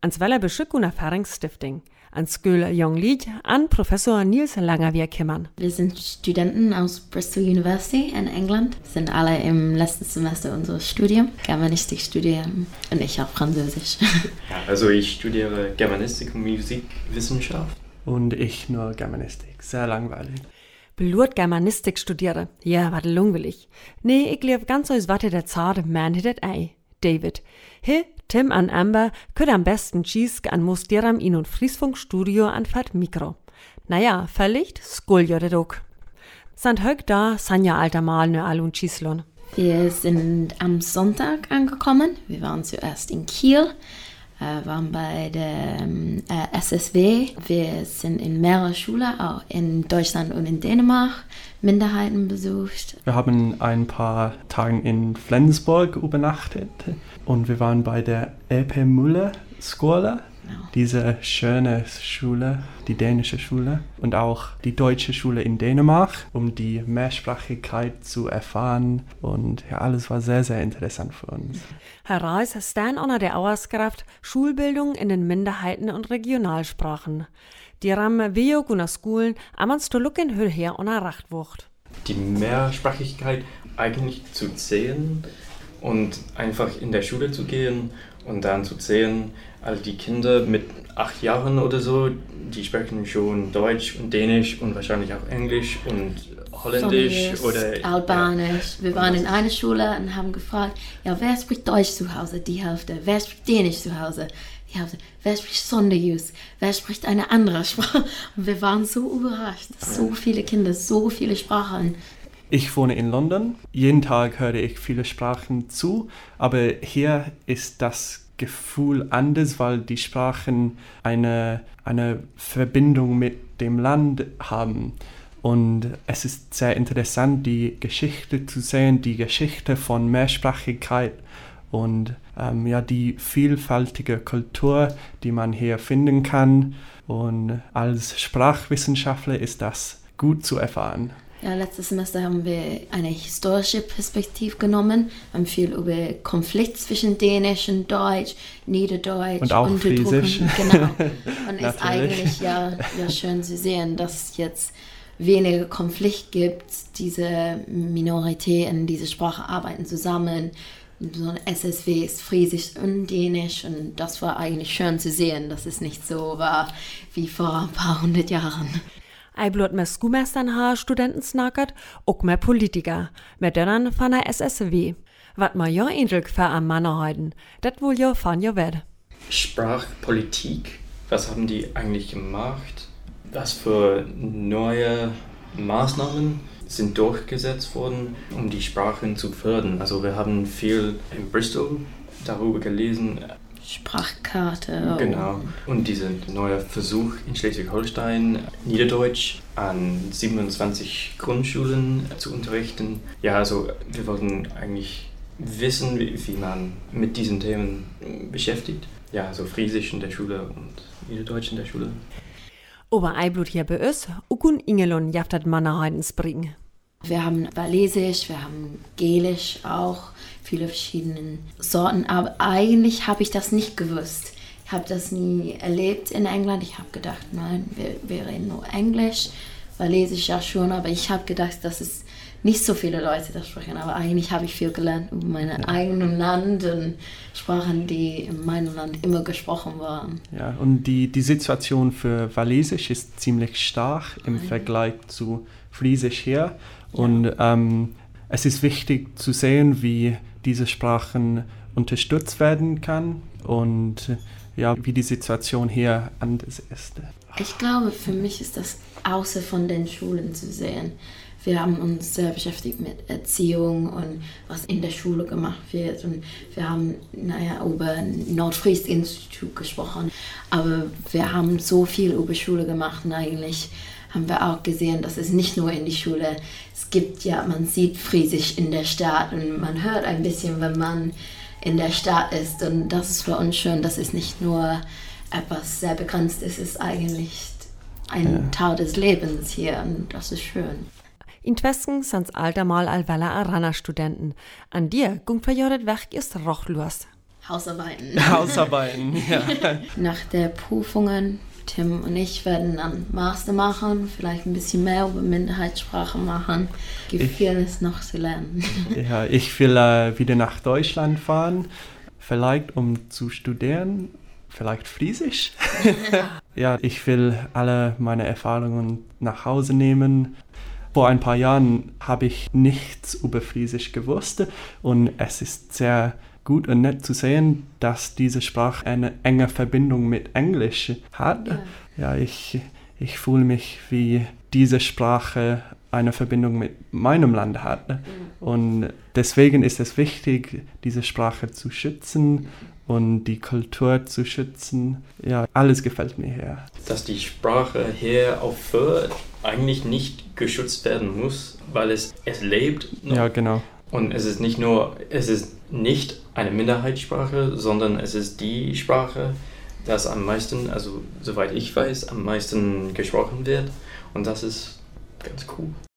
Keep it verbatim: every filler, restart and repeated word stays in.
ans Weller Beschick und Erfahrungsstiftung. An School Young Lead an Professor Niels Langerwehr kümmern. Wir sind Studenten aus Bristol University in England. Wir sind alle im letzten Semester unseres Studiums. Germanistik studieren und ich auch Französisch. Ja, also ich studiere Germanistik und Musikwissenschaft. Und ich nur Germanistik. Sehr langweilig. Blut Germanistik studiere. Ja, wat langweilig. Nee, ich glaub ganz aus warte der zarte man hitet ei. David. He, Tim an Amber könnt am besten Cheesk an Mustiram in und Friesfunkstudio an Fat Mikro. Naja, verlicht, skuljodet ook. Sant heug da, Sanja alter Mal ne all und Schieslon. Wir sind am Sonntag angekommen. Wir waren zuerst in Kiel, äh, waren bei der äh, S S W. Wir sind in mehreren Schulen, auch in Deutschland und in Dänemark, Minderheiten besucht. Wir haben ein paar Tage in Flensburg übernachtet und wir waren bei der Epe Müller Schule, genau. Diese schöne Schule, die dänische Schule und auch die deutsche Schule in Dänemark, um die Mehrsprachigkeit zu erfahren und ja, alles war sehr, sehr interessant für uns. Herr Reis ist dann unter der Auskraft Schulbildung in den Minderheiten und Regionalsprachen. Die Rahmen wir und der Schulen amans to lucken hör her und Rachtwucht. Die Mehrsprachigkeit eigentlich zu sehen und einfach in der Schule zu gehen und dann zu sehen, all die Kinder mit acht Jahren oder so, die sprechen schon Deutsch und Dänisch und wahrscheinlich auch Englisch und Holländisch Sonnisch, oder Albanisch. Ja. Wir waren in einer Schule und haben gefragt, ja, wer spricht Deutsch zu Hause? Die Hälfte. Wer spricht Dänisch zu Hause? Die Hälfte. Wer spricht Sonderjus? Wer spricht eine andere Sprache? Und wir waren so überrascht, dass so viele Kinder, so viele Sprachen. Ich wohne in London. Jeden Tag höre ich viele Sprachen zu, aber hier ist das Gefühl anders, weil die Sprachen eine, eine Verbindung mit dem Land haben. Und es ist sehr interessant, die Geschichte zu sehen, die Geschichte von Mehrsprachigkeit und ähm, ja, die vielfältige Kultur, die man hier finden kann. Und als Sprachwissenschaftler ist das gut zu erfahren. Ja, letztes Semester haben wir eine historische Perspektive genommen, haben viel über Konflikt zwischen Dänisch und Deutsch, Niederdeutsch und auch Friesisch. Genau. Und es ist eigentlich ja, ja schön zu sehen, dass es jetzt weniger Konflikt gibt. Diese Minoritäten, diese Sprache arbeiten zusammen. So ein S S W ist Friesisch und Dänisch und das war eigentlich schön zu sehen, dass es nicht so war wie vor ein paar hundert Jahren. Ei blot med skumestern har studenten snakket, og med Politiker, med døren von der S S W. Wat ma jo eindruk für am Mannerheiten, dat wohl jo von jo wed. Sprachpolitik, was haben die eigentlich gemacht? Was für neue Maßnahmen sind durchgesetzt worden, um die Sprachen zu fördern? Also wir haben viel in Bristol darüber gelesen. Sprachkarte. Genau. Und dieser neue Versuch in Schleswig-Holstein, Niederdeutsch an siebenundzwanzig Grundschulen zu unterrichten. Ja, also wir wollten eigentlich wissen, wie, wie man mit diesen Themen beschäftigt. Ja, so Friesisch in der Schule und Niederdeutsch in der Schule. Aber Eiblut hier bei uns, ukun Ingelon jaftat Mannerheitens bringen. Wir haben Walisisch, wir haben Gälisch auch, viele verschiedene Sorten, aber eigentlich habe ich das nicht gewusst. Ich habe das nie erlebt in England. Ich habe gedacht, nein, wir, wir reden nur Englisch, Walisisch ja schon, aber ich habe gedacht, dass es nicht so viele Leute das sprechen. Aber eigentlich habe ich viel gelernt über mein ja. eigenes Land und Sprachen, die in meinem Land immer gesprochen waren. Ja, und die, die Situation für Walisisch ist ziemlich stark im Nein. Vergleich zu Friesisch hier. Und ähm, es ist wichtig zu sehen, wie diese Sprachen unterstützt werden kann und ja, wie die Situation hier anders ist. Ich glaube, für mich ist das außer von den Schulen zu sehen. Wir haben uns sehr beschäftigt mit Erziehung und was in der Schule gemacht wird. Und wir haben naja, über Nordfries-Institut gesprochen. Aber wir haben so viel über Schule gemacht und eigentlich haben wir auch gesehen, dass es nicht nur in die Schule, es gibt ja, man sieht Friesisch in der Stadt und man hört ein bisschen, wenn man in der Stadt ist und das ist für uns schön, dass es nicht nur etwas sehr begrenzt ist, es ist eigentlich ein ja. Teil des Lebens hier und das ist schön. In Twesken sind alter Mal allweller Arana-Studenten. An dir gungt verjordet Werk ist rochlos. Hausarbeiten. Hausarbeiten, ja. Nach der Prüfungen, Tim und ich werden dann Master machen, vielleicht ein bisschen mehr über Minderheitssprache machen. Gibt Ich- vieles noch zu lernen. Ja, ich will äh, wieder nach Deutschland fahren, vielleicht um zu studieren, vielleicht Friesisch. Ja, ich will alle meine Erfahrungen nach Hause nehmen. Vor ein paar Jahren habe ich nichts über Friesisch gewusst und es ist sehr gut und nett zu sehen, dass diese Sprache eine enge Verbindung mit Englisch hat. Ja. Ja, ich, ich fühle mich, wie diese Sprache eine Verbindung mit meinem Land hat. Und deswegen ist es wichtig, diese Sprache zu schützen und die Kultur zu schützen. Ja, alles gefällt mir hier. Dass die Sprache hier auf Föhr eigentlich nicht geschützt werden muss, weil es, es lebt noch. Ja, genau. Und es ist nicht nur, es ist nicht eine Minderheitssprache, sondern es ist die Sprache, das am meisten, also soweit ich weiß, am meisten gesprochen wird. Und das ist ganz cool.